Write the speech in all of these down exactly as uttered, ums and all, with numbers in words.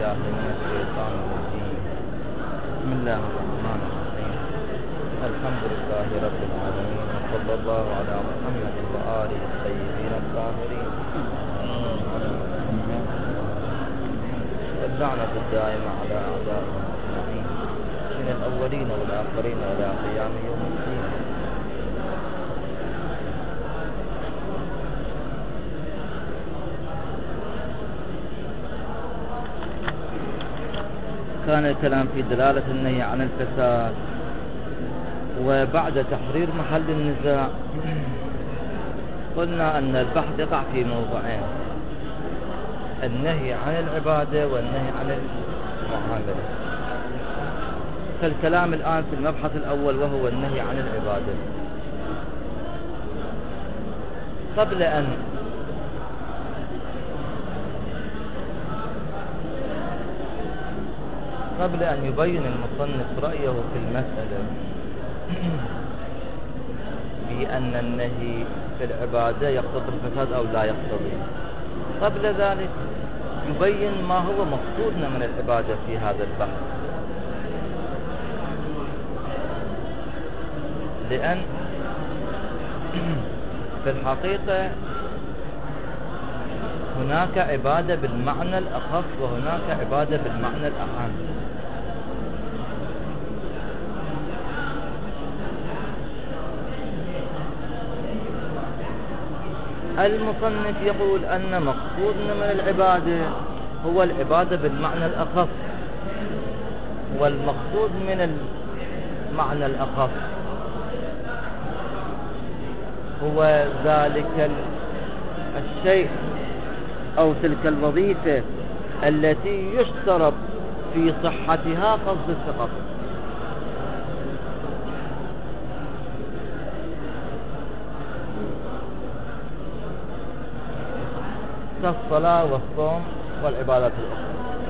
بالله من الشيطان الرجيم. بسم الله الرحمن الرحيم. الحمد لله رب العالمين، وصلى الله على محمد وآله الطيبين الطاهرين. اللعنة الدائمة على أعدائهم أجمعين من الأولين والآخرين إلى قيام يوم الدين. كان الكلام في دلالة النهي عن الفساد، وبعد تحرير محل النزاع قلنا أن البحث يقع في موضوعين: النهي عن العبادة والنهي عن المعاملة. فالكلام الآن في المبحث الأول وهو النهي عن العبادة. قبل أن قبل أن يبين المصنف رأيه في المسألة بأن النهي في العبادة يقتضي الفساد أو لا يقتضي، قبل ذلك يبين ما هو مقصودنا من العبادة في هذا البحث. لأن في الحقيقة هناك عبادة بالمعنى الأخص وهناك عبادة بالمعنى الأعم. المصنف يقول أن مقصودنا من العبادة هو العبادة بالمعنى الأخص، والمقصود من المعنى الأخص هو ذلك الشيء أو تلك الوظيفة التي يشترط في صحتها قصد الثقة. كالصلاة والصوم والعبادات الأخرى.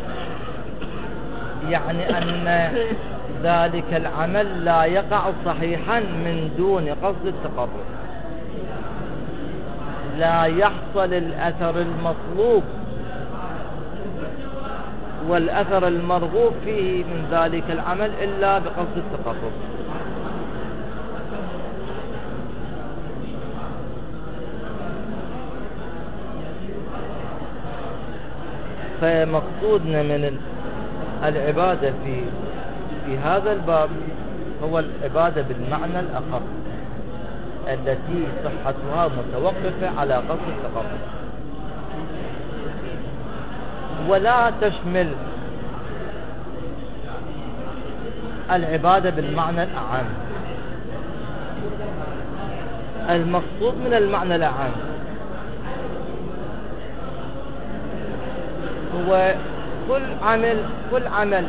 يعني أن ذلك العمل لا يقع صحيحا من دون قصد التقرب، لا يحصل الأثر المطلوب والأثر المرغوب فيه من ذلك العمل إلا بقصد التقرب. فمقصودنا من العبادة في في هذا الباب هو العبادة بالمعنى الأخر التي صحتها متوقفة على قصد التقرب، ولا تشمل العبادة بالمعنى الأعم. المقصود من المعنى الأعم هو كل عمل كل عمل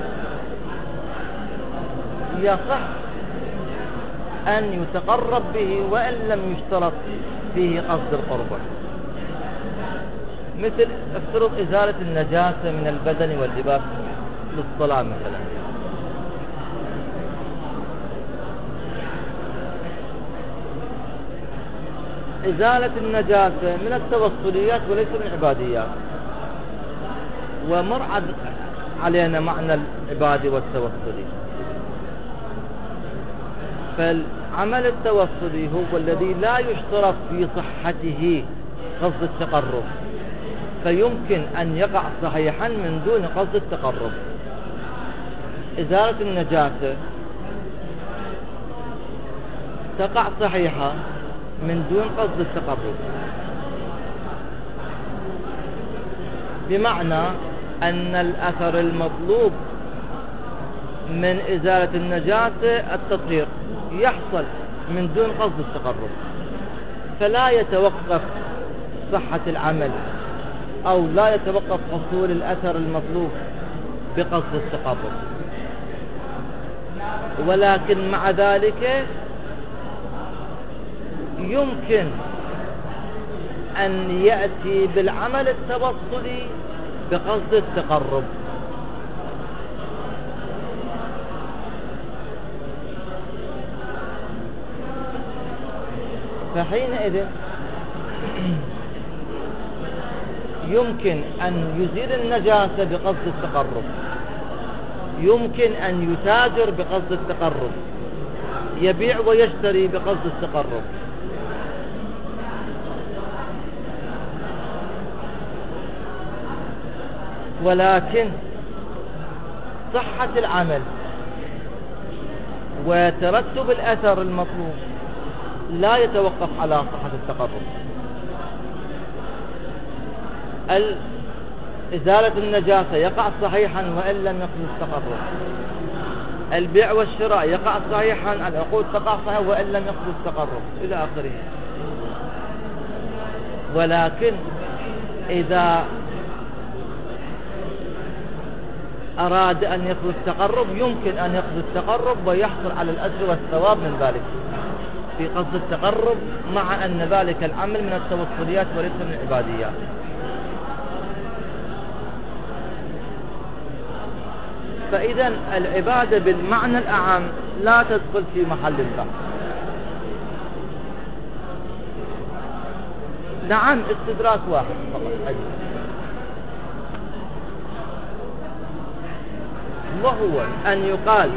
يصح أن يتقرب به وإن لم يشترط فيه قصد القربة، مثل افترض إزالة النجاسة من البدن واللباس للصلاة مثلا. إزالة النجاسة من التوصليات وليس من العباديات، ومر علينا معنى العبادة والتوصلي. فالعمل التوصلي هو الذي لا يشترط في صحته قصد التقرب، فيمكن أن يقع صحيحا من دون قصد التقرب. إزالة النجاسة تقع صحيحة من دون قصد التقرب، بمعنى أن الأثر المطلوب من إزالة النجاسة التطهير يحصل من دون قصد التقرب، فلا يتوقف صحة العمل أو لا يتوقف حصول الأثر المطلوب بقصد التقرب. ولكن مع ذلك يمكن أن يأتي بالعمل التوصلي بقصد التقرب. فحينئذ يمكن أن يزيل النجاسة بقصد التقرب، يمكن أن يتاجر بقصد التقرب، يبيع ويشتري بقصد التقرب. ولكن صحة العمل وترتب الأثر المطلوب لا يتوقف على صحة التقرب. إزالة النجاسة يقع صحيحا وإن لم يقصد التقرب، البيع والشراء يقع صحيحا، العقود تقع صحيحا وإن لم يقصد التقرب إلى آخره. ولكن إذا أراد أن يقصد التقرب يمكن أن يقصد التقرب ويحصل على الأجر والثواب من ذلك في قصد التقرب، مع أن ذلك العمل من التوصليات وليس من العباديات. فإذا العبادة بالمعنى الأعم لا تدخل في محل البحث. نعم، استدراك واحد فقط، وهو أن يقال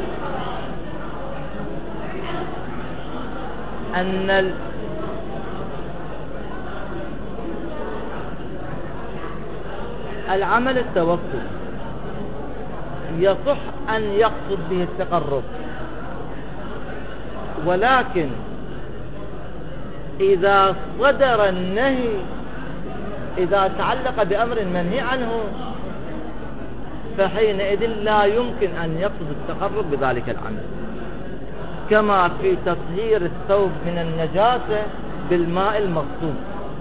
أن العمل التوسل يصح أن يقصد به التقرب، ولكن إذا صدر النهي، إذا تعلق بأمر منهي عنه، فحينئذ لا يمكن أن يقصد التقرب بذلك العمل، كما في تطهير الثوب من النجاسة بالماء المغصوب.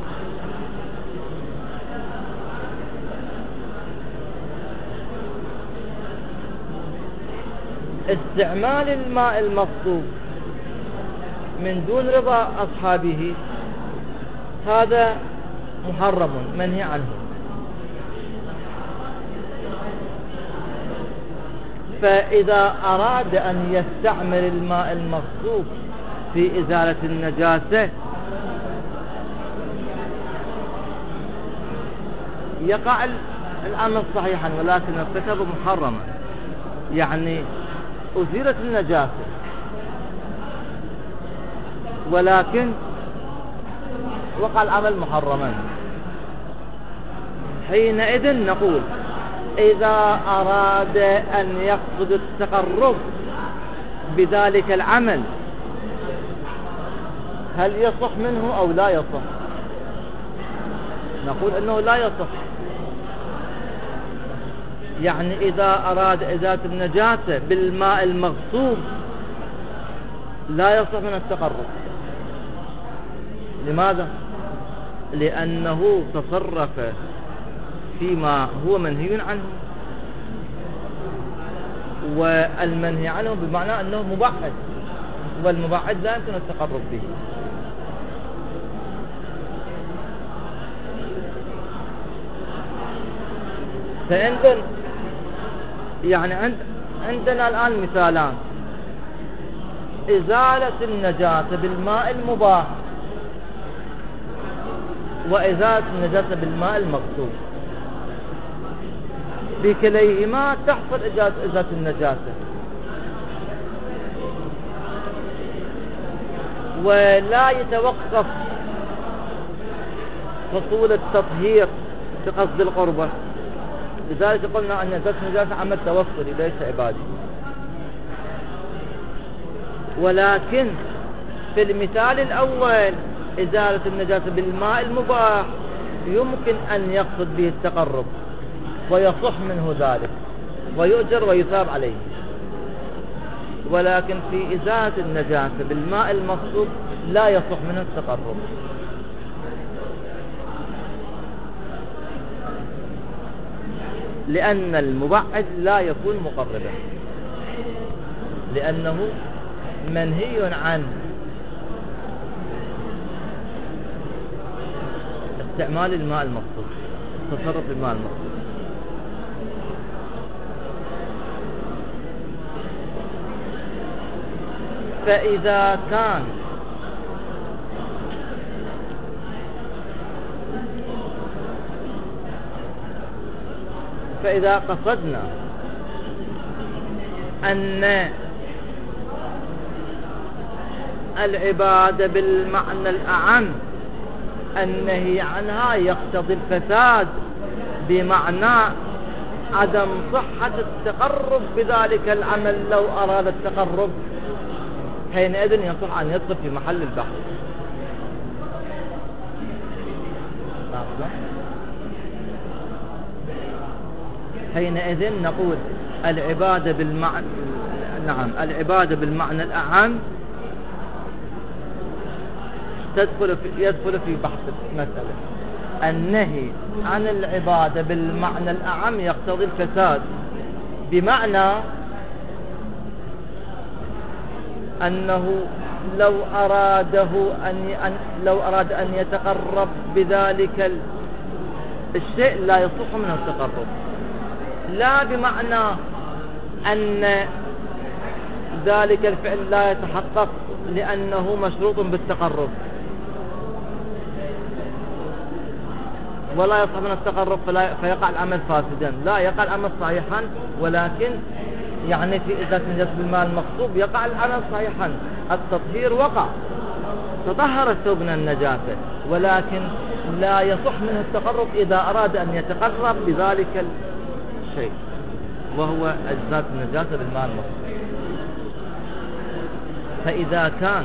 استعمال الماء المغصوب من دون رضا أصحابه هذا محرم منهي عنه. فإذا أراد أن يستعمل الماء المغصوب في إزالة النجاسة يقع الأمر صحيحا، ولكن ارتكب محرما، يعني أزيلت النجاسة ولكن وقع العمل محرما. حينئذ نقول إذا أراد أن يقصد التقرب بذلك العمل هل يصح منه أو لا يصح؟ نقول أنه لا يصح. يعني إذا أراد إزالة النجاسة بالماء المغصوب لا يصح من التقرب. لماذا؟ لأنه تصرف فيما هو منهي عنه، والمنهي عنه بمعنى أنه مبعد، والمبعد لا يمكن التقرب به. فإذن يعني عند عندنا الآن مثالان: إزالة النجاسة بالماء المباح، وإزالة النجاسة بالماء المغصوب. بكليهما تحصل إزالة النجاسة، ولا يتوقف حصول التطهير بقصد القربة. لذلك قلنا أن إزالة النجاسة عمل توصلي ليس عبادي. ولكن في المثال الأول إزالة النجاسة بالماء المباح يمكن أن يقصد به التقرب ويصح منه ذلك ويؤجر ويثاب عليه. ولكن في إزالة النجاسة بالماء المغصوب لا يصح منه التقرب، لأن المبعد لا يكون مقربا، لأنه منهي عن استعمال الماء المغصوب، التصرف بالماء المغصوب. فإذا كان فإذا قصدنا أن العبادة بالمعنى الأعم النهي عنها يقتضي الفساد بمعنى عدم صحة التقرب بذلك العمل لو أراد التقرب، حينئذ يصح أن يدخل في محل البحث. حينئذ نقول العبادة بالمعنى نعم العبادة بالمعنى الأعم تدخل في يدخل في بحث المسألة. النهي عن العبادة بالمعنى الأعم يقتضي الفساد بمعنى أنه لو أراده أن لو أراد أن يتقرب بذلك الشيء لا يصح منه التقرب، لا بمعنى أن ذلك الفعل لا يتحقق لأنه مشروط بالتقرب ولا يصح من التقرب فلا فيقع العمل فاسدا، لا يقع العمل صحيحا، ولكن يعني في إزالة النجاسة بالماء المغصوب يقع العمل صحيحا، التطهير وقع، تطهر الثوب من النجاسة، ولكن لا يصح منه التقرب إذا أراد أن يتقرب بذلك الشيء وهو إزالة النجاسة بالماء المغصوب. فإذا كان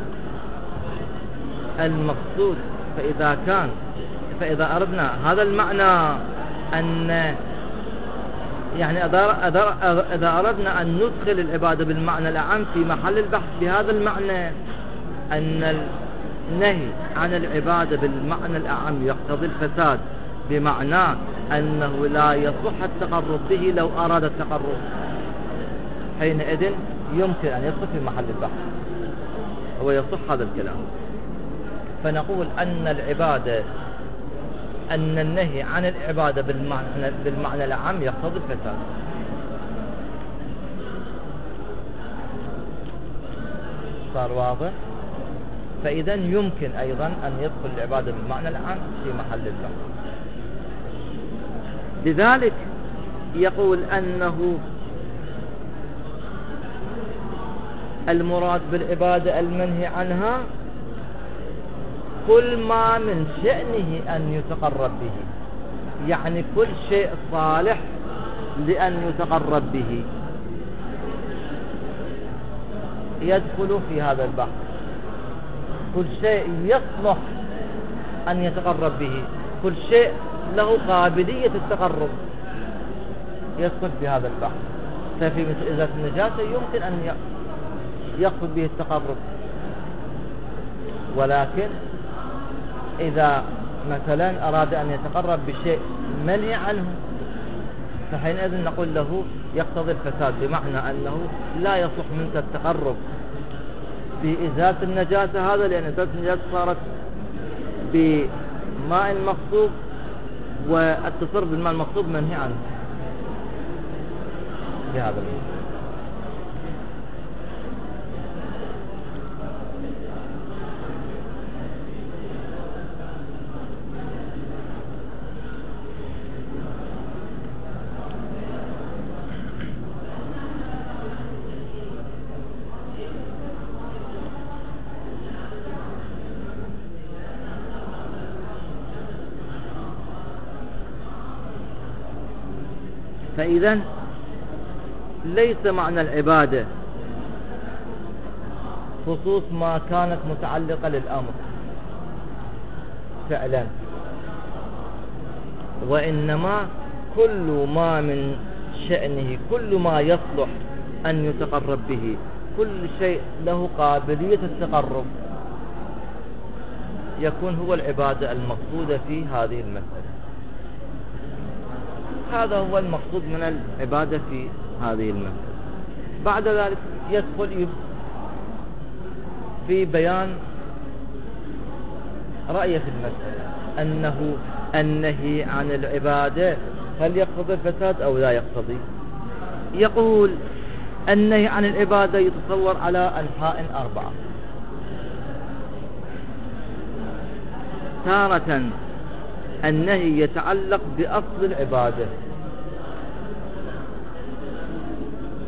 المقصود فإذا كان فإذا أردنا هذا المعنى أن يعني إذا أردنا أن ندخل العبادة بالمعنى الأعم في محل البحث بهذا المعنى أن النهي عن العبادة بالمعنى الأعم يقتضي الفساد بمعنى أنه لا يصح التقرب به لو أراد التقرب، حينئذ يمكن أن يدخل في محل البحث ويصح هذا الكلام. فنقول أن العبادة أن النهي عن العبادة بالمعنى, بالمعنى العام يقتضي الفساد. صار واضح؟ فإذا يمكن أيضا أن يدخل العبادة بالمعنى العام في محل البحث. لذلك يقول أنه المراد بالعبادة المنهي عنها كل ما من شأنه أن يتقرب به، يعني كل شيء صالح لأن يتقرب به يدخل في هذا البحث، كل شيء يصلح أن يتقرب به، كل شيء له قابلية التقرب يدخل في هذا البحث. ففي مثل إزالة النجاسة يمكن أن يقصد به التقرب، ولكن إذا مثلا أراد أن يتقرب بشيء منهي عنه فحينئذ نقول له يقتضي الفساد بمعنى أنه لا يصح منك التقرب بإزالة النجاسة هذا، لأن إزالة النجاسة صارت بماء مغصوب والتصرف بالماء المغصوب منهي عنه بهذا المعنى. فإذا ليس معنى العبادة خصوص ما كانت متعلقة للأمر فعلا، وإنما كل ما من شأنه كل ما يصلح أن يتقرب به، كل شيء له قابلية التقرب يكون هو العبادة المقصودة في هذه المسألة. هذا هو المقصود من العبادة في هذه المسألة. بعد ذلك يدخل في بيان رأيه في المسألة أنه النهي عن العبادة هل يقتضي الفساد أو لا يقتضي. يقول النهي عن العبادة يتصور على أنحاء أربعة. تارة النهي يتعلق بأصل العبادة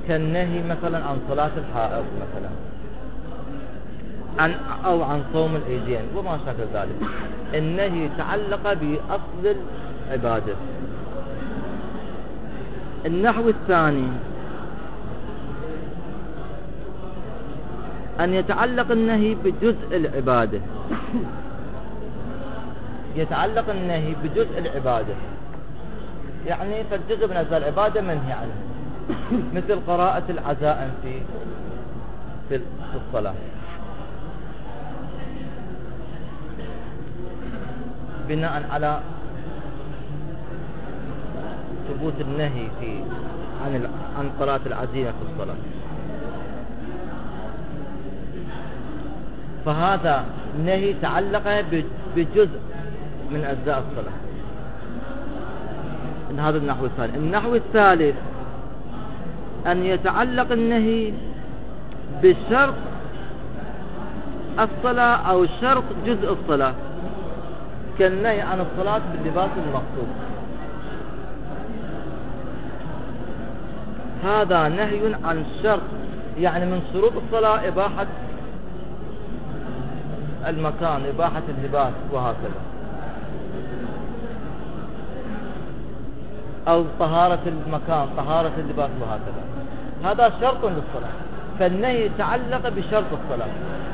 كالنهي مثلا عن صلاة الحائض مثلا، عن أو عن صوم العيدين وما شابه ذلك. النهي تعلق بأصل العبادة. النحو الثاني أن يتعلق النهي بجزء العبادة، يتعلق النهي بجزء العبادة، يعني فالجزء من أجزاء العبادة منهي عنه، مثل قراءة العزائم في في الصلاة بناء على ثبوت النهي في عن عن قراءة العزيمة في الصلاة. فهذا النهي تعلق بجزء من أجزاء الصلاة. هذا النحو الثاني. النحو الثالث أن يتعلق النهي بشرط الصلاة أو شرط جزء الصلاة، كالنهي عن الصلاة باللباس المخصوص. هذا نهي عن شرط، يعني من شروط الصلاة إباحة المكان، إباحة اللباس وهكذا، أو طهارة المكان، طهارة اللباس وهكذا. هذا شرط للصلاة، فالنهي يتعلق بشرط الصلاة.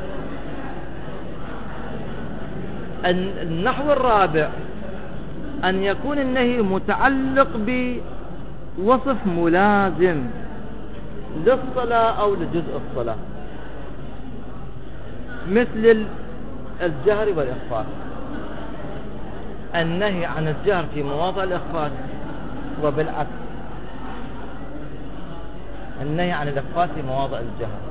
النحو الرابع أن يكون النهي متعلق بوصف ملازم للصلاة أو لجزء الصلاة، مثل الجهر والإخفاء. النهي عن الجهر في مواضع الإخفاء، وبالعكس النهي عن الإخفاء في مواضع الجهر،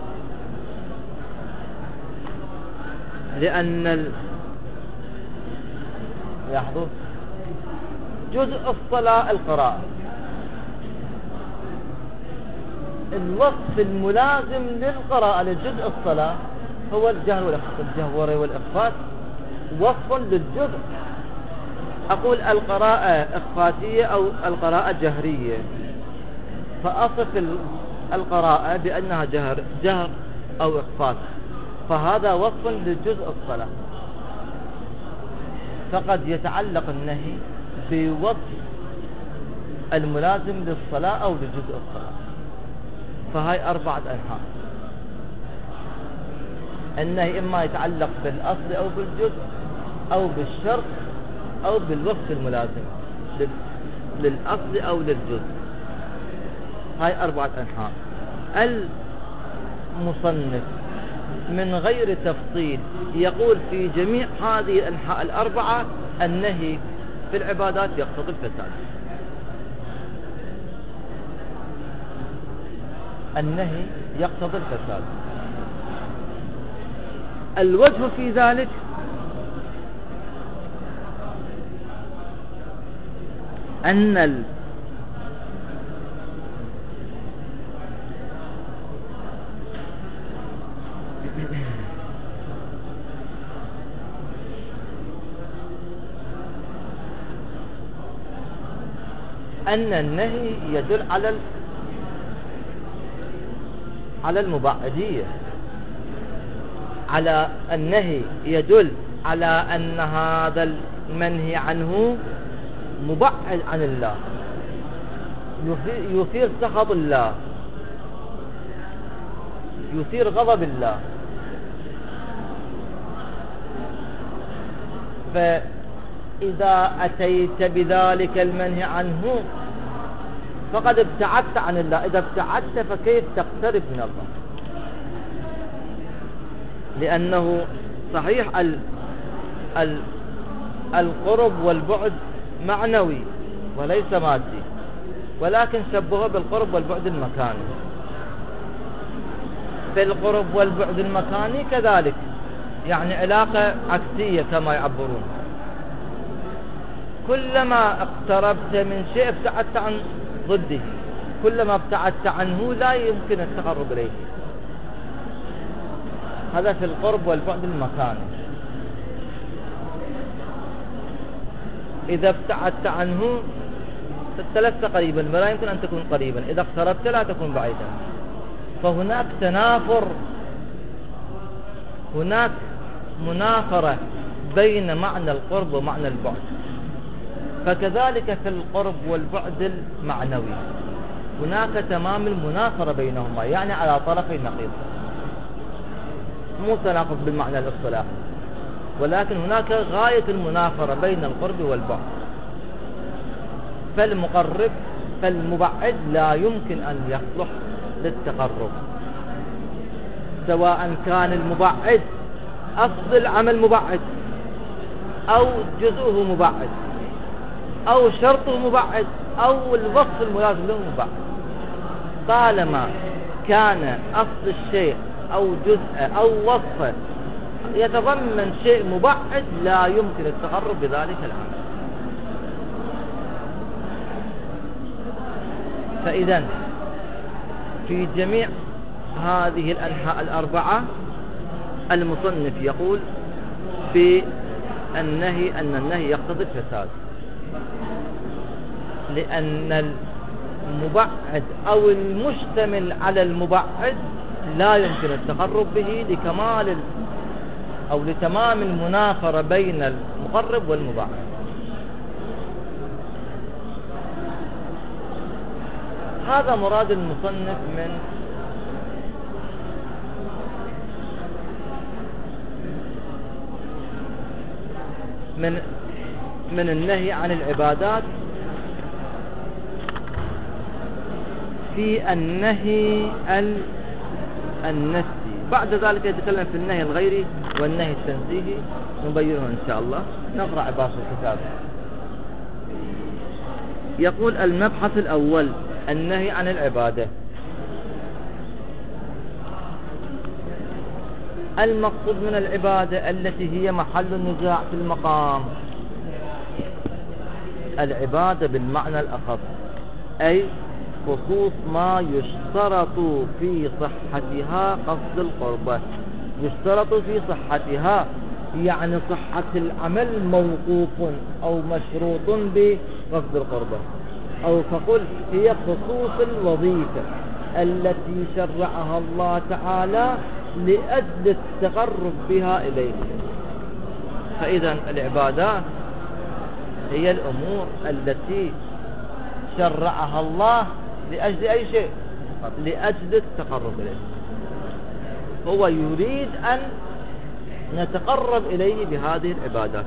لأن ال... لاحظوا جزء الصلاة القراءة، الوصف الملازم للقراءة لجزء الصلاة هو الجهر والإخفاء. الجهر والإخفاء وصف للجزء. أقول القراءة إخفاتية أو القراءة جهرية، فأصف القراءة بأنها جهر جهر أو إخفاء، فهذا وصف لجزء الصلاة. فقد يتعلق النهي بوصف الملازم للصلاة أو لجزء الصلاة. فهاي أربعة أنحاء. النهي إما يتعلق بالأصل أو بالجزء أو بالشرط أو بالوصف الملازم للأصل أو للجزء. هاي أربعة أنحاء. المصنف من غير تفصيل يقول في جميع هذه الأنحاء الأربعة النهي في العبادات يقتضي الفساد. النهي يقتضي الفساد. الوجه في ذلك أن ال أن النهي يدل على على المبعدية، على النهي يدل على أن هذا المنهي عنه مبعد عن الله، يثير سخط الله، يثير غضب الله. فإذا أتيت بذلك المنهي عنه فقد ابتعدت عن الله. إذا ابتعدت فكيف تقترب من الله؟ لأنه صحيح ال ال القرب والبعد معنوي وليس مادي، ولكن شبهه بالقرب والبعد المكاني. في القرب والبعد المكاني كذلك، يعني علاقة عكسية كما يعبرون. كلما اقتربت من شيء ابتعدت عن ضده، كلما ابتعدت عنه لا يمكن التقرب إليه. هذا في القرب والبعد المكاني. إذا ابتعدت عنه لست قريبا ولا يمكن أن تكون قريبا، إذا اقتربت لا تكون بعيدا. فهناك تنافر، هناك منافرة بين معنى القرب ومعنى البعد. فكذلك في القرب والبعد المعنوي هناك تمام المنافرة بينهما، يعني على طرفي النقيض، مو تناقض بالمعنى الاصطلاحي، ولكن هناك غاية المنافرة بين القرب والبعد. فالمقرب فالمبعد لا يمكن أن يصلح للتقرب، سواء كان المبعد أصل العمل مبعد أو جزءه مبعد أو شرطه مبعد أو الوصف الملازم له مبعد. طالما كان أصل الشيء أو جزء أو وصف يتضمن شيء مبعد لا يمكن التقرب بذلك العمل. فإذا في جميع هذه الأنحاء الأربعة المصنف يقول بالنهي أن النهي يقتضي الفساد، لأن المبعد أو المشتمل على المبعد لا يمكن التقرب به لكمال أو لتمام المنافرة بين المقرب والمبعد. هذا مراد المصنف من من من النهي عن العبادات في النهي النفسي. بعد ذلك يتكلم في النهي الغيري والنهي التنزيهي، نبينه إن شاء الله. نقرأ عبارة الكتاب. يقول المبحث الأول النهي عن العبادة. المقصود من العبادة التي هي محل النزاع في المقام العبادة بالمعنى الأخص، أي خصوص ما يشترط في صحتها قصد القربة. يشترط في صحتها يعني صحة العمل موقوف أو مشروط بقصد القربة، أو فقل هي خصوص الوظيفة التي شرعها الله تعالى لأجل التقرب بها إليه. فإذا العبادات هي الأمور التي شرعها الله لأجل أي شيء؟ لأجل التقرب إليه. هو يريد أن نتقرب إليه بهذه العبادات،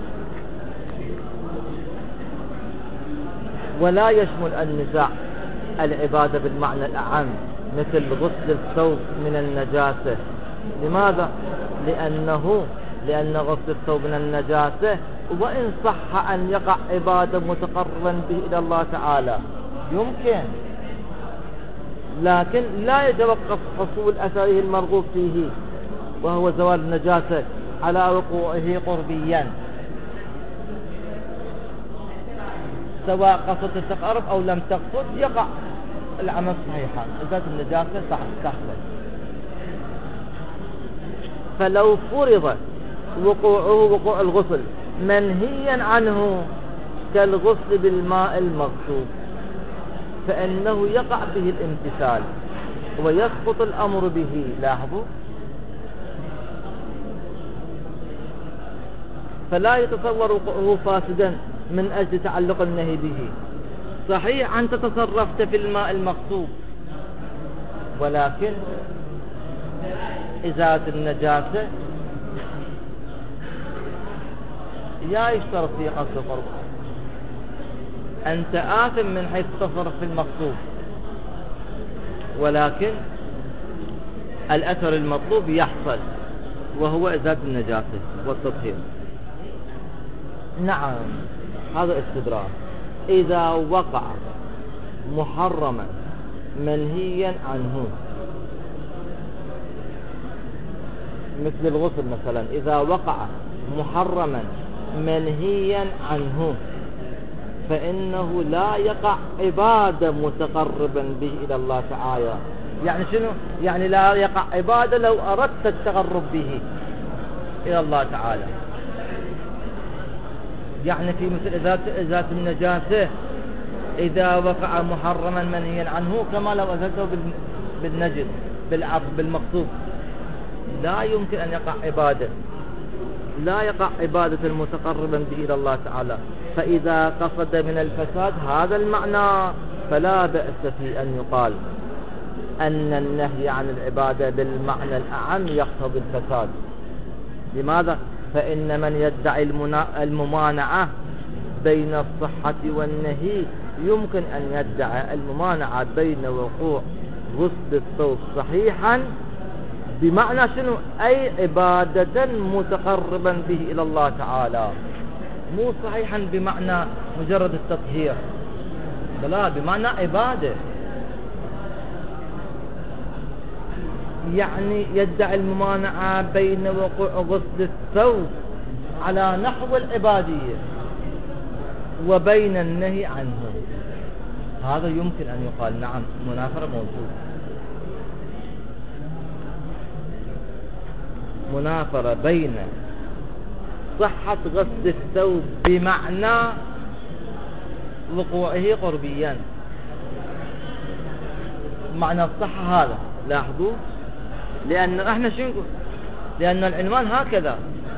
ولا يشمل النزاع العبادة بالمعنى الأعم مثل غسل الثوب من النجاسة. لماذا؟ لأنه لأن غسل الثوب من النجاسة وإن صح أن يقع عبادة متقربا به إلى الله تعالى يمكن، لكن لا يتوقف حصول أثره المرغوب فيه وهو زوال النجاسة على وقوعه قربيا، سواء قصد التقرب أو لم تقصد يقع العمل صحيحا إذا النجاسة تحصل. فلو فرض وقوعه وقوع الغسل منهيا عنه كالغسل بالماء المغصوب فإنه يقع به الامتثال ويسقط الأمر به. لاحظوا، فلا يتصور وقوعه فاسدا من أجل تعلق النهي به. صحيح أنت تصرفت في الماء المغصوب، ولكن إزالة النجاسة يا يشترط في قصد القرب. أنت آثم من حيث تصرف في المغصوب، ولكن الأثر المطلوب يحصل وهو إزالة النجاسة والتطهير. نعم، هذا استدراك. إذا وقع محرما منهيا عنه مثل الغسل مثلا، إذا وقع محرما منهيا عنه فإنه لا يقع عبادة متقربا به إلى الله تعالى. يعني شنو؟ يعني لا يقع عبادة لو أردت التقرب به إلى الله تعالى. يعني في مثل إزالة النجاسة إذا وقع محرما منهيا عنه كما لو أزلته بالنجد بالعقل بالمقصود لا يمكن أن يقع عبادة لا يقع عبادة متقربا به إلى الله تعالى. فإذا قصد من الفساد هذا المعنى فلا بأس في أن يقال أن النهي عن العبادة بالمعنى الأعم يقتضي الفساد. لماذا؟ فإن من يدعي الممانعة بين الصحة والنهي يمكن أن يدعي الممانعة بين وقوع غسل الثوب صحيحا بمعنى شنو؟ أي عبادة متقربا به إلى الله تعالى، مو صحيحا بمعنى مجرد التطهير، بلا بمعنى عبادة. يعني يدعي الممانعة بين وقوع غسل الثوب على نحو العبادية وبين النهي عنه، هذا يمكن أن يقال نعم منافرة موجود، منافرة بين صحة غسل الثوب بمعنى وقوعه قربيا. معنى الصحة هذا لاحظوا، لأن احنا شو نقول؟ لأن العنوان هكذا،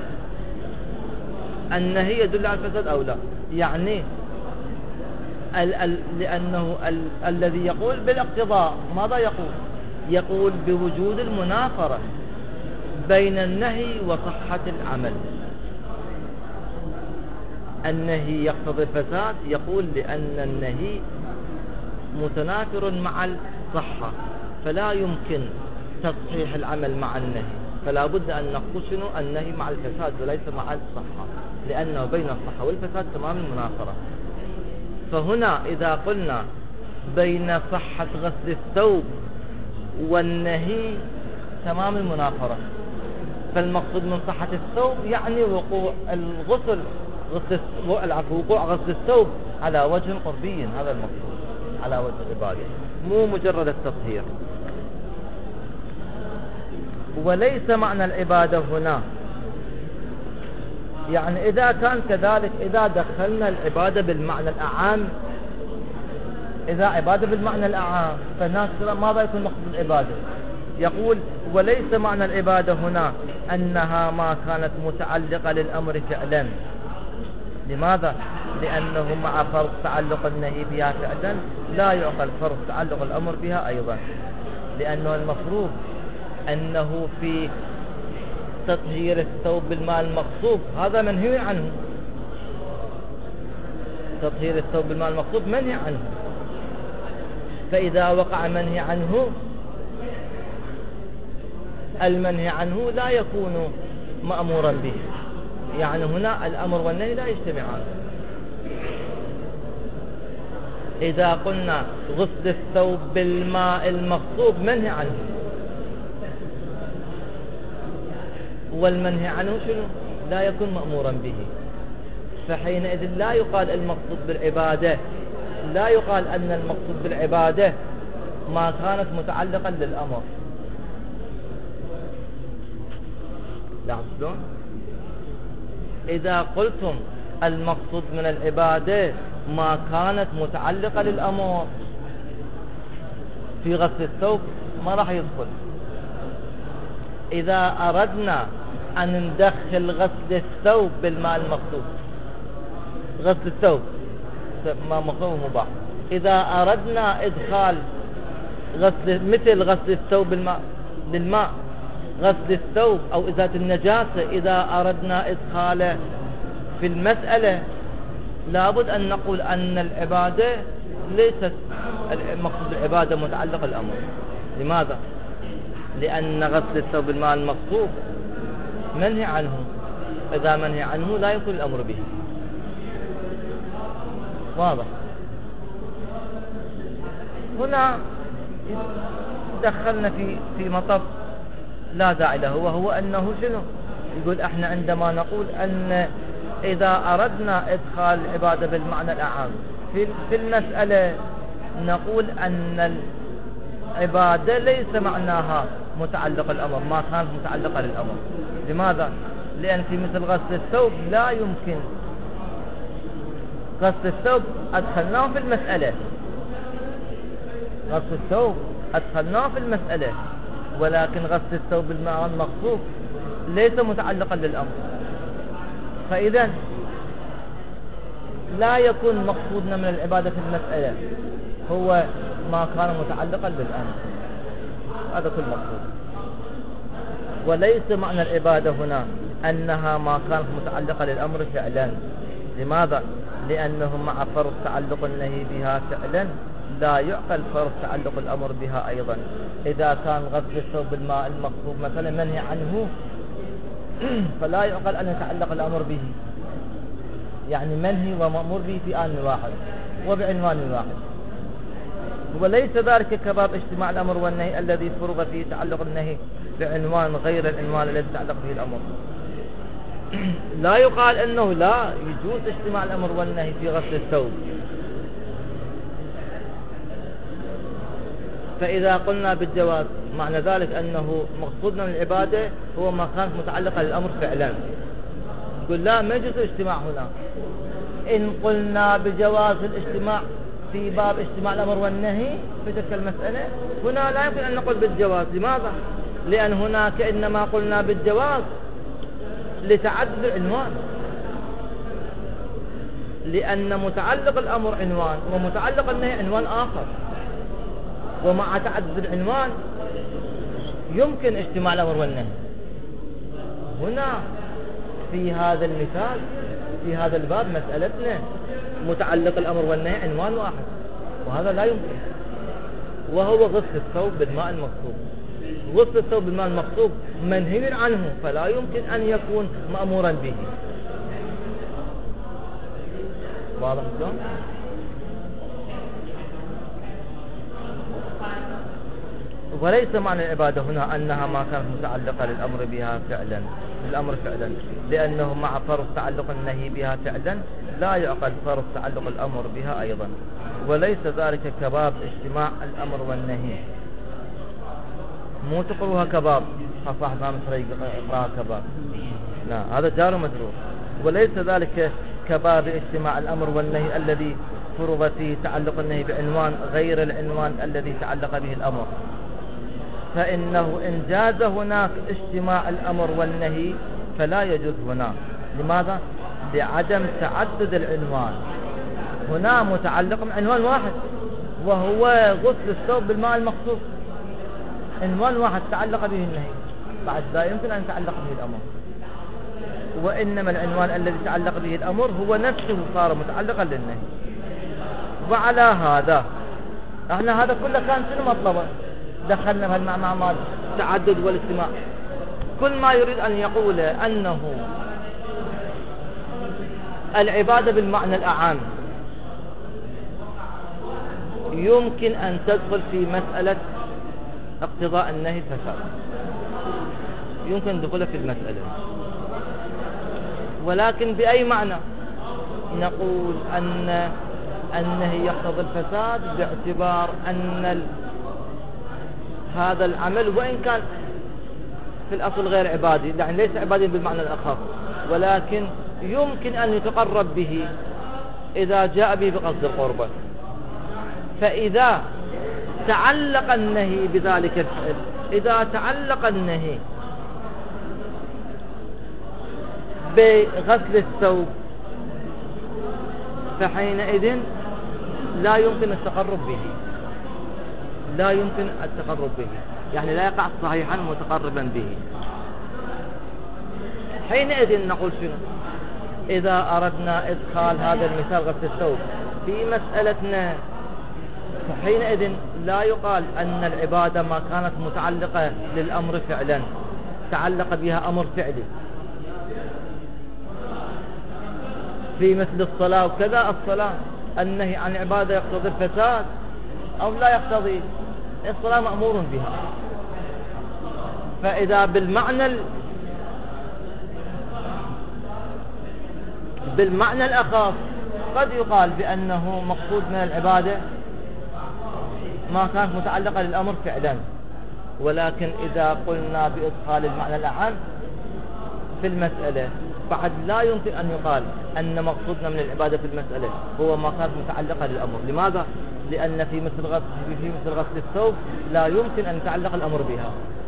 النهي يدل على الفساد أو لا، يعني ال ال لأنه ال الذي يقول بالاقتضاء ماذا يقول؟ يقول بوجود المنافرة بين النهي وصحة العمل. النهي يقتضي الفساد، يقول لأن النهي متنافر مع الصحة، فلا يمكن تصحيح العمل مع النهي، فلا بد أن نقول شنو؟ النهي مع الفساد وليس مع الصحة، لأنه بين الصحة والفساد تمام المنافرة. فهنا إذا قلنا بين صحة غسل الثوب والنهي تمام المنافرة، فالمقصود من صحة الثوب يعني وقوع الغسل غسل وقوع غسل الثوب على وجه قربي، هذا المقصود على وجه العبادة، مو مجرد التطهير. وليس معنى العبادة هنا، يعني إذا كان كذلك، إذا دخلنا العبادة بالمعنى الأعام، إذا عبادة بالمعنى الأعام فالناس ماذا يكون مقصود العبادة؟ يقول وليس معنى العبادة هنا أنها ما كانت متعلقة للأمر فعلا. لماذا؟ لأنه مع فرض تعلق النهي بها فعلا لا يعقل فرض تعلق الأمر بها أيضا، لأنه المفروض أنه في تطهير الثوب بالماء المغصوب هذا منهي عنه، تطهير الثوب بالماء المغصوب منهي عنه، فإذا وقع منهي عنه المنهي عنه لا يكون مأمورا به، يعني هنا الأمر والنهي لا يجتمعان. إذا قلنا غسل الثوب بالماء المغصوب منهي عنه، والمنهي عنه شنو؟ لا يكون مأمورا به، فحينئذ لا يقال المقصود بالعبادة، لا يقال أن المقصود بالعبادة ما كانت متعلقا للأمر. لاحظوا شلون؟ إذا قلتم المقصود من العبادة ما كانت متعلقة للأمر في غسل الثوب ما راح يدخل. إذا أردنا أن ندخل غسل الثوب بالماء المغصوب، غسل الثوب ما مغصوب مباح، إذا أردنا إدخال غسل مثل غسل الثوب بالماء بالماء غسل الثوب أو إزالة النجاسة، إذا أردنا إدخاله في المسألة لابد أن نقول أن العبادة ليست المقصود العبادة متعلقة الأمر. لماذا؟ لأن غسل الثوب بالماء المغصوب منهي عنه، إذا منهي عنه لا يكون الأمر به. واضح؟ هنا دخلنا في في مطب لا داعي له، وهو أنه شنو؟ يقول احنا عندما نقول أن إذا أردنا إدخال العبادة بالمعنى الأعام في في المسألة نقول أن العبادة ليس معناها متعلق الأمر، ما كانت متعلقة للأمر. لماذا؟ لأن في مثل غسل الثوب لا يمكن غسل الثوب أدخلناه في المسألة، غسل الثوب أدخلناه في المسألة، ولكن غسل الثوب بالماء المغصوب ليس متعلقا للأمر. فإذا لا يكون مقصودنا من العبادة في المسألة هو ما كان متعلقا بالأمر، هذا كل مقصود. وليس معنى العبادة هنا أنها ما كانت متعلقة للأمر فعلا. لماذا؟ لأنه مع فرض تعلق النهي بها فعلا لا يعقل فرض تعلق الأمر بها أيضا. إذا كان غسل الثوب بالماء المغصوب مثلا منهي عنه فلا يعقل أن يتعلق الأمر به، يعني منهي ومأمور به في آن واحد وبعنوان واحد. وليس ذلك كباب اجتماع الأمر والنهي الذي فرض فيه تعلق النهي بعنوان غير العنوان الذي تعلق به الأمر. لا يقال أنه لا يجوز اجتماع الأمر والنهي في غسل الثوب. فإذا قلنا بالجواز معنى ذلك أنه مقصودنا من العبادة هو ما كانت متعلقة للأمر فعلا. يقول لا، ما يجوز الاجتماع هنا. إن قلنا بجواز الاجتماع في باب اجتماع الأمر والنهي في تلك المسألة، هنا لا يمكن أن نقول بالجواز. لماذا؟ لأن هناك إنما قلنا بالجواز لتعدد العنوان، لأن متعلق الأمر عنوان ومتعلق النهي عنوان آخر، ومع تعدد العنوان يمكن اجتماع الأمر والنهي. هنا في هذا المثال في هذا الباب مسألتنا متعلق الأمر والنهي عنوان واحد، وهذا لا يمكن، وهو غسل الثوب بالماء المغصوب. غسل الثوب بالماء المغصوب منهي عنه، فلا يمكن أن يكون مأمورا به. واضح شلون؟ وليس معنى العبادة هنا أنها ما كانت متعلقة للأمر بها فعلا للأمر فعلا لأنه مع فرض تعلق النهي بها فعلا لا يعقل فرض تعلق الأمر بها أيضا. وليس ذلك كباب اجتماع الأمر والنهي. مو تقروها كباب، صح فهم فريق اقراها كباب، لا، هذا جار ومجرور. وليس ذلك كباب اجتماع الأمر والنهي الذي فرض فيه تعلق النهي بعنوان غير العنوان الذي تعلق به الأمر. فإنه إن جاز هناك اجتماع الأمر والنهي فلا يجوز هنا. لماذا؟ لعدم تعدد العنوان. هنا متعلق بعنوان واحد وهو غسل الثوب بالماء المغصوب، عنوان واحد تعلق به النهي، بعد لا يمكن أن يتعلق به الأمر. وإنما العنوان الذي تعلق به الأمر هو نفسه صار متعلقا للنهي. وعلى هذا احنا هذا كله كان شنو مطلبه؟ دخلنا في المعنى مع التعدد والاجتماع. كل ما يريد أن يقول أنه العبادة بالمعنى الأعام يمكن أن تدخل في مسألة اقتضاء النهي الفساد، يمكن دخولها في المسألة، ولكن بأي معنى؟ نقول أن النهي يقتضي الفساد باعتبار أن ال... هذا العمل وإن كان في الأصل غير عبادي، يعني ليس عبادي بالمعنى الأخف، ولكن يمكن أن يتقرب به إذا جاء به بقصد القربة. فإذا تعلق النهي بذلك الفعل، إذا تعلق النهي بغسل الثوب فحينئذ لا يمكن التقرب به، لا يمكن التقرب به، يعني لا يقع صحيحا متقربا به. حينئذ نقول شنو؟ إذا أردنا إدخال هذا المثال غسل الثوب في مسألتنا فحينئذ لا يقال أن العبادة ما كانت متعلقة للأمر فعلا تعلق بها أمر فعلي في مثل الصلاة وكذا. الصلاة النهي عن عبادة يقتضي الفساد أو لا يقتضي؟ الصلاة مأمور بها. فإذا بالمعنى ال... بالمعنى الأخص قد يقال بأنه مقصود من العبادة ما كانت متعلقة للأمر فعلا، ولكن إذا قلنا بإدخال المعنى الأعم في المسألة بعد لا يمكن أن يقال أن مقصودنا من العبادة في المسألة هو ما كانت متعلقة للأمر. لماذا؟ لأن في مثل غسل في مثل غسل الثوب لا يمكن أن يتعلق الأمر بها.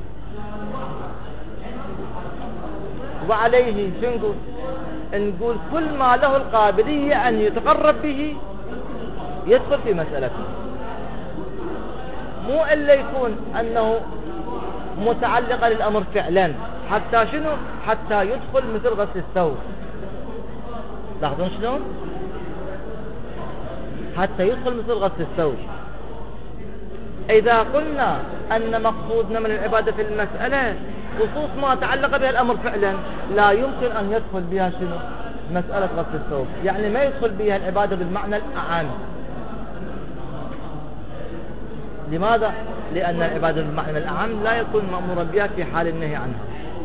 وعليه شو نقول؟ نقول كل ما له القابلية أن يتقرب به يدخل في مسألته، مو إلا يكون أنه متعلقة للأمر فعلا. حتى شنو؟ حتى يدخل مثل غسل الثوب. لاحظون شلون؟ حتى يدخل مثل غسل الثوب. إذا قلنا أن مقصودنا من العبادة في المسألة خصوص ما تعلق بها الأمر فعلا، لا يمكن أن يدخل بها شنو؟ مسألة غسل الثوب. يعني ما يدخل بها العبادة بالمعنى الأعام. لماذا؟ لأن العبادة بالمعنى الأعام لا يكون مأمورا بها في حال النهي عنها.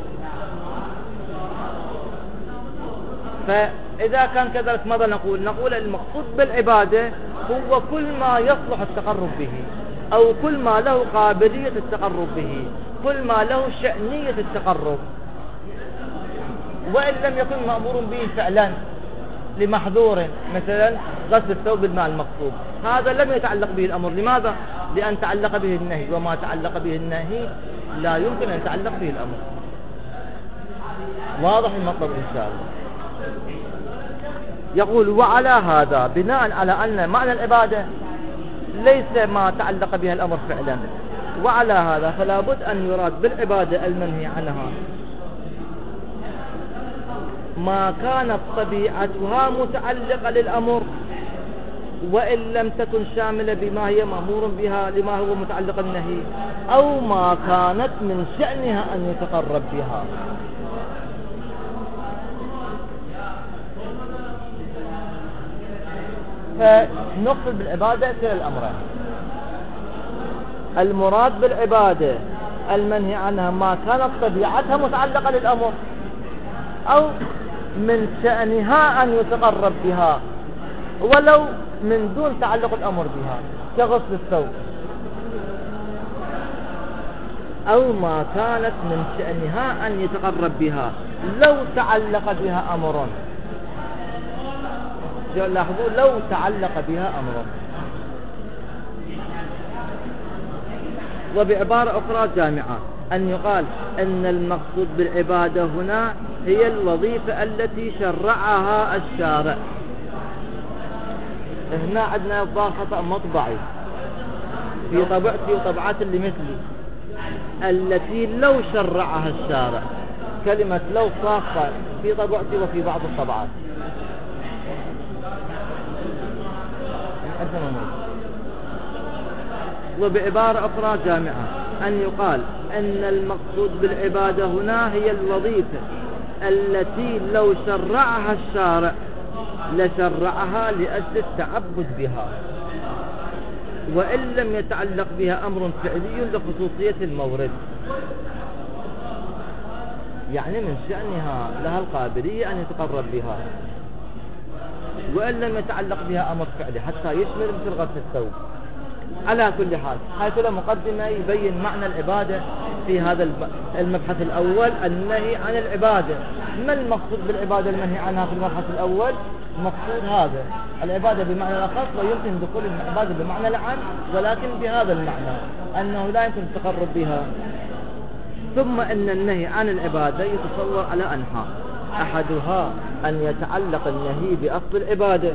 فإذا كان كذلك ماذا نقول؟ نقول المقصود بالعبادة هو كل ما يصلح التقرب به، أو كل ما له قابلية التقرب به، كل ما له شأنية التقرب، وإن لم يكن مأمور به فعلا لمحذور مثلا غسل الثوب بالماء المقصود، هذا لم يتعلق به الأمر. لماذا؟ لأن تعلق به النهي، وما تعلق به النهي لا يمكن أن يتعلق به الأمر. واضح المطلب إن شاء الله. يقول وعلى هذا بناء على أن معنى العبادة ليس ما تعلق بها الأمر فعلا، وعلى هذا فلا بد أن يراد بالعبادة المنهي عنها ما كانت طبيعتها متعلقة للأمر وإن لم تكن شاملة بما هي مأمور بها لما هو متعلق النهي، أو ما كانت من شأنها أن يتقرب بها. فنقصد بالعبادة كلا الأمرين. المراد بالعبادة المنهي عنها ما كانت طبيعتها متعلقة للأمر أو من شأنها أن يتقرب بها ولو من دون تعلق الأمر بها، كغسل الثوب. أو ما كانت من شأنها أن يتقرب بها لو تعلق بها أمر. لاحظوا لو تعلق بها أمر. وبعبارة أخرى جامعة أن يقال أن المقصود بالعبادة هنا هي الوظيفة التي شرعها الشارع. هنا عندنا خطأ مطبعي في طبعتي وطبعات اللي مثلي، التي لو شرعها الشارع. كلمة لو صاخة في طبعتي وفي بعض الطبعات. وبعبارة أخرى جامعة أن يقال أن المقصود بالعبادة هنا هي الوظيفة التي لو شرعها الشارع لشرعها لأجل التعبد بها، وإن لم يتعلق بها أمر فعلي لخصوصية المورد. يعني من شأنها لها القابلية أن يتقرب بها، وإن لم يتعلق بها أمر فعلي حتى يشمل مثل غسل الثوب. على كل حال هذه مقدمة يبين معنى العبادة في هذا المبحث الأول، النهي عن العبادة. ما المقصود بالعبادة المنهي عنها في المبحث الأول؟ مقصود هذا العبادة بمعنى الأخص، ويمكن دخول العبادة بمعنى العام، ولكن بهذا المعنى أنه لا يمكن التقرب بها. ثم أن النهي عن العبادة يتصور على أنحاء، أحدها أن يتعلق النهي بأصل العبادة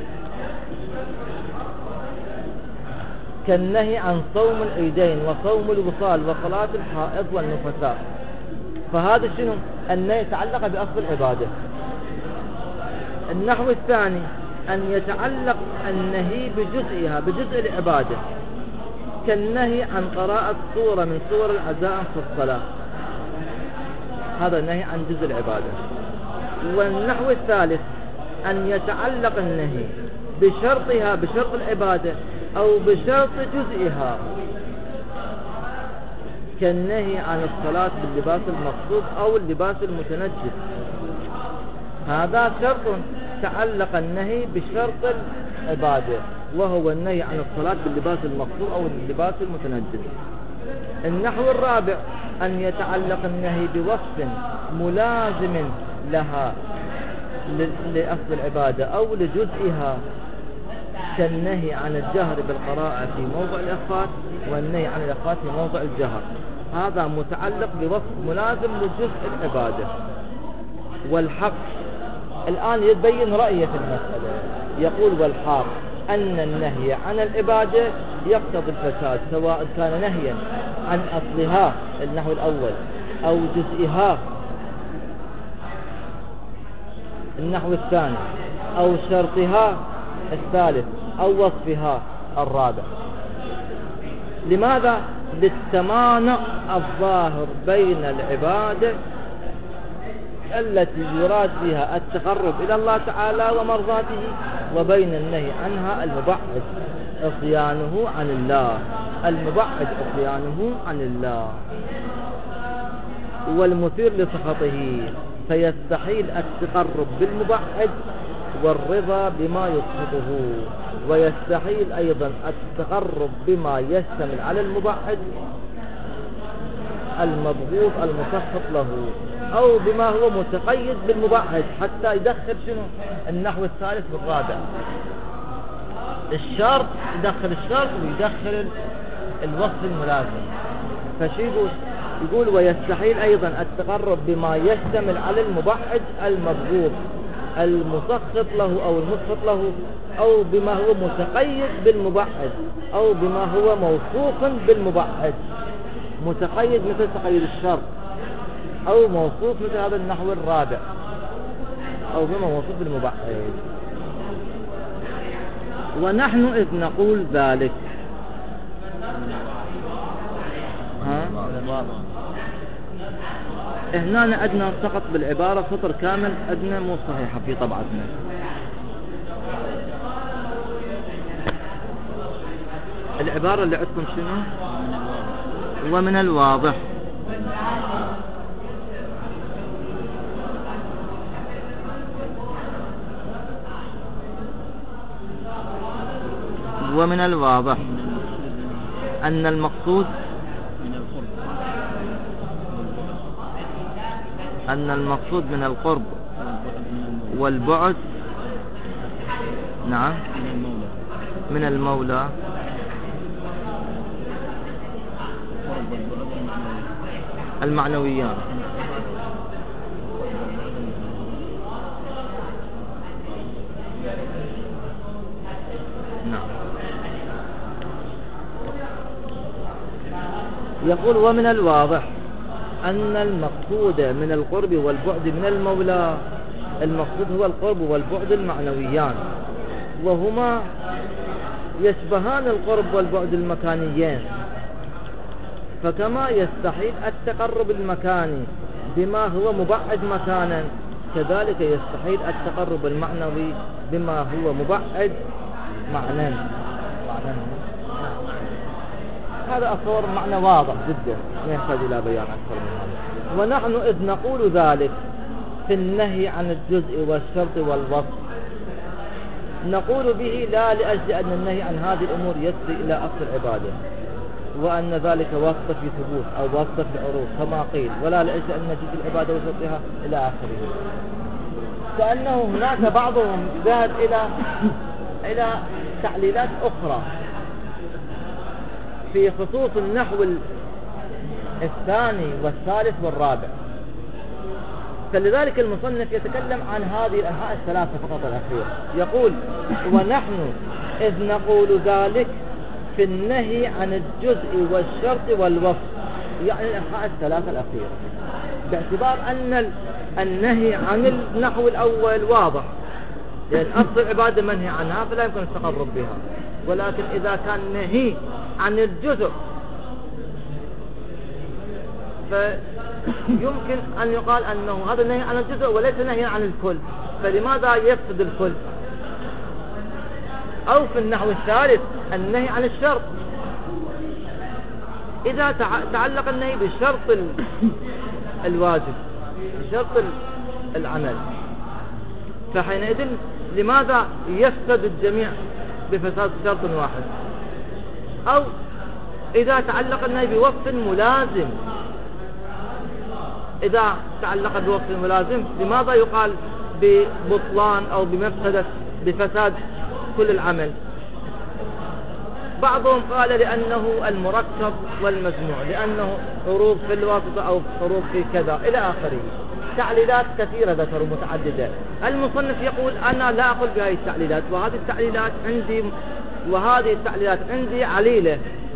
كالنهي عن صوم العيدين وصوم الوصال وصلاة الحائض والنفساء، فهذا شنو؟ النهي يتعلق بأصل العبادة. النحو الثاني أن يتعلق النهي بجزئها بجزء العبادة كالنهي عن قراءة صورة من صور العزائم في الصلاة، هذا النهي عن جزء العبادة. والنحو الثالث أن يتعلق النهي بشرطها بشرط العبادة أو بشرط جزئها كالنهي عن الصلاة باللباس المقصود أو اللباس المتنجس، هذا شرط تعلق النهي بشرط العبادة وهو النهي عن الصلاة باللباس المقصود أو اللباس المتنجس. النحو الرابع أن يتعلق النهي بوصف ملازم لها لأصل العبادة أو لجزئها، كالنهي عن الجهر بالقراءة في موضع الإخفاء والنهي عن الإخفاء في موضع الجهر. هذا متعلق بوصف ملازم لجزء العبادة. والحق الآن يبين رأيه في المسألة، يقول والحق أن النهي عن العبادة يقتضي الفساد، سواء كان نهيا عن أصلها النحو الأول أو جزئها النحو الثاني أو شرطها الثالث أو وصفها الرابع. لماذا؟ للتمانع الظاهر بين العبادة التي يراد بها التقرب إلى الله تعالى ومرضاته وبين النهي عنها المبعد عصيانه عن الله المبعد عصيانه عن الله والمثير لسخطه، فيستحيل التقرب بالمبعد والرضا بما يسخطه، ويستحيل أيضا التقرب بما يشتمل على المبعد المبغوض المسخط له، أو بما هو متقيد بالمبعد، حتى يدخل شنو النحو الثالث والرابع، الشرط يدخل الشرط ويدخل الوصف الملازم. فشي يقول يقول ويستحيل أيضا التقرب بما يشتمل على المبعد المبغوض المسخط له أو المسخط له، أو بما هو متقيد بالمبعد، أو بما هو موصوف بالمبعد، متقيد مثل تقييد الشرط، أو موصوف مثل هذا النحو الرابع، أو بما موصوف بالمبعد. ونحن إذ نقول ذلك ها هنا أدنى سقط بالعبارة سطر كامل، أدنى مو صحيحة في طبعتنا. العبارة اللي عندكم شنو؟ ومن الواضح ومن الواضح أن المقصود أن المقصود من القرب والبعد نعم من المولى المعنويان. نعم. يقول ومن الواضح أن المقصود من القرب والبعد من المولى، المقصود هو القرب والبعد المعنويان، وهما يشبهان القرب والبعد المكانيين. فكما يستحيل التقرب المكاني بما هو مبعد مكانا، كذلك يستحيل التقرب المعنوي بما هو مبعد معنى. هذا أصور معنى واضح جدا ما يحتاج إلى بيان أكثر من هذا. ونحن إذ نقول ذلك في النهي عن الجزء والشرط والوصف، نقول به لا لأجل أن النهي عن هذه الأمور يسري إلى أصل العبادة، وأن ذلك واسطة في ثبوت أو واسطة في عروض كما قيل، ولا لأجل أن نجد العبادة وشرطها إلى آخره. كأنه هناك بعضهم ذهب إلى إلى تعليلات أخرى في خصوص النحو الثاني والثالث والرابع. فلذلك المصنف يتكلم عن هذه الأنحاء الثلاثة فقط الأخيرة. يقول ونحن إذ نقول ذلك في النهي عن الجزء والشرط والوصف، يعني الأنحاء الثلاثة الأخيرة، باعتبار أن النهي عن النحو الأول واضح، لأن أصل العبادة منهي عنها فلا يمكن التقرب بها. ولكن إذا كان نهي عن الجزء فيمكن أن يقال أنه هذا النهي عن الجزء وليس نهي عن الكل، فلماذا يفسد الكل؟ أو في النحو الثالث النهي عن الشرط، إذا تعلق النهي بالشرط الواجب بشرط العمل، فحينئذ لماذا يفسد الجميع بفساد شرط واحد؟ أو إذا تعلق النهي بوصف ملازم إذا تعلق بوصف الملازم لماذا يقال ببطلان أو بمفسدة بفساد كل العمل؟ بعضهم قال لأنه المركب والمجموع، لأنه حروف في الواسطة أو حروف في كذا إلى آخره. تعليلات كثيرة ذكروا متعددة. المصنف يقول أنا لا أقول بهذه التعليلات، وهذه التعليلات عندي وهذه التعليلات عندي عليلة،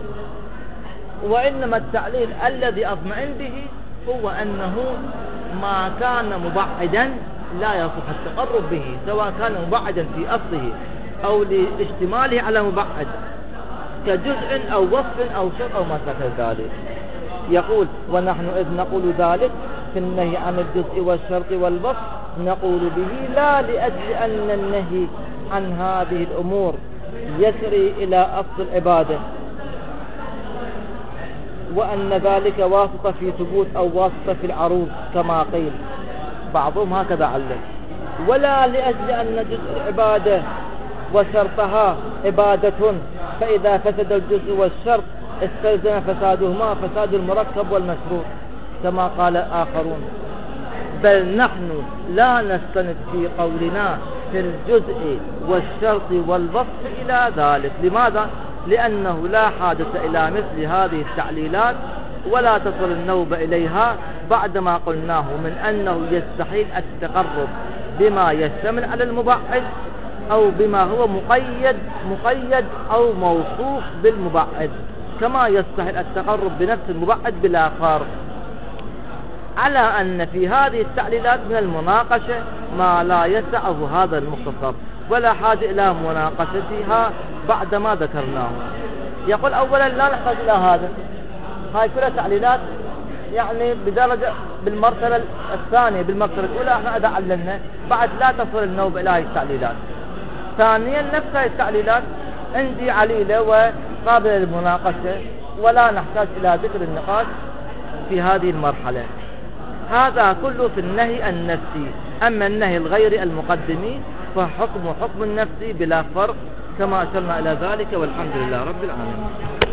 وإنما التعليل الذي أطمئن به هو أنه ما كان مبعدا لا يصح التقرب به، سواء كان مبعدا في أصله أو لاشتماله على مبعد كجزء أو وصف أو شر أو ما شابه ذلك. يقول ونحن إذ نقول ذلك في النهي عن الجزء والشرط والوصف نقول به لا لأجل أن النهي عن هذه الأمور يسري إلى أصل العبادة وأن ذلك واسطة في ثبوت أو واسطة في العروض كما قيل، بعضهم هكذا علم، ولا لأجل أن جزء العبادة وشرطها عبادة فإذا فسد الجزء والشرط استلزم فسادهما فساد المركب والمشروط كما قال آخرون، بل نحن لا نستند في قولنا في الجزء والشرط والوصف إلى ذلك. لماذا؟ لأنه لا حاجة إلى مثل هذه التعليلات ولا تصل النوبة إليها بعدما قلناه من أنه يستحيل التقرب بما يشتمل على المبعد أو بما هو مقيد مقيد أو موصوف بالمبعد، كما يستحيل التقرب بنفس المبعد بلا فرق، على أن في هذه التعليلات من المناقشة ما لا يسعه هذا المختصر ولا حاجة إلى مناقشتها بعدما ذكرناه. يقول أولا لا نحتاج إلى هذا، هاي كلها تعليلات يعني بدرجة بالمرتبة الثانية، بالمرتبة الأولى احنا إذا علمنا بعد لا تصل النوبة إلى هذه التعليلات. ثانيا نفس هذه التعليلات عندي عليلة وقابلة للمناقشة ولا نحتاج إلى ذكر النقاش في هذه المرحلة. هذا كله في النهي النفسي. أما النهي الغير المقدمي فحكم حكم النفسي بلا فرق كما أشرنا إلى ذلك، والحمد لله رب العالمين.